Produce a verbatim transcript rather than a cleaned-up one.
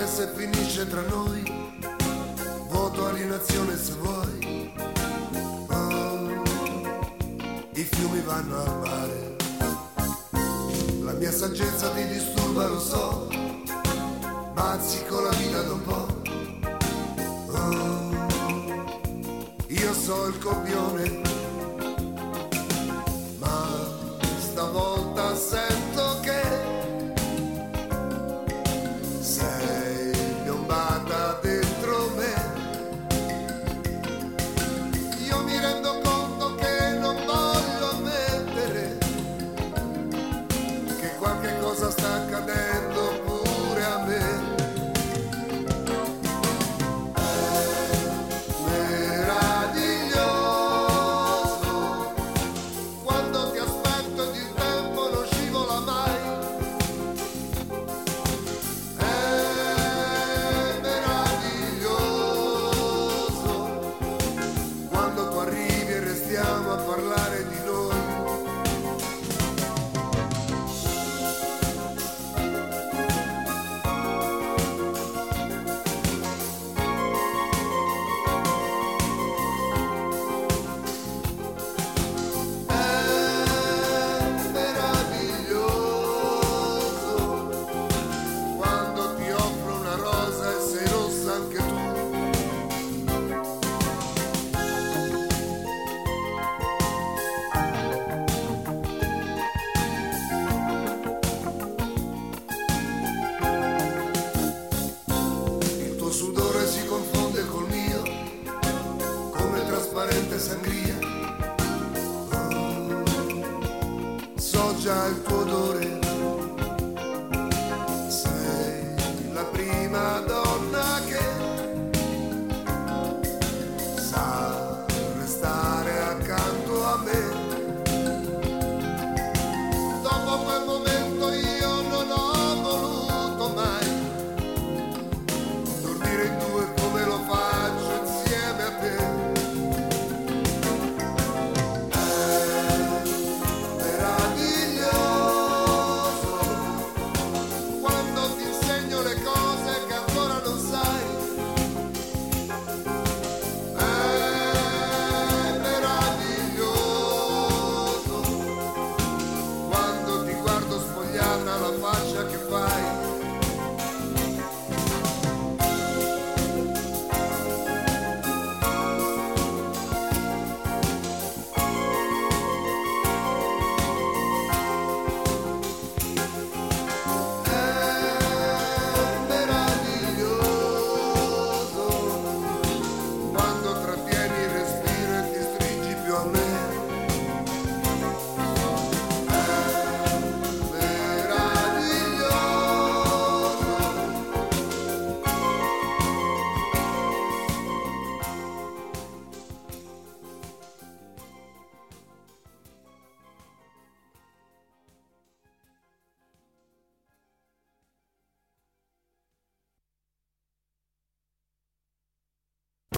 anche se finisce tra noi, voto alienazione se vuoi. Oh, i fiumi vanno al mare, la mia saggezza ti disturba, lo so, bazzico la vita da un po'. Oh, io so il copione, ma stavolta sento che sei piombata dentro me. Io mi rendo conto che non voglio ammettere che qualche cosa sta accadendo pure a me. Sudore si confonde col mio, come trasparente sangria.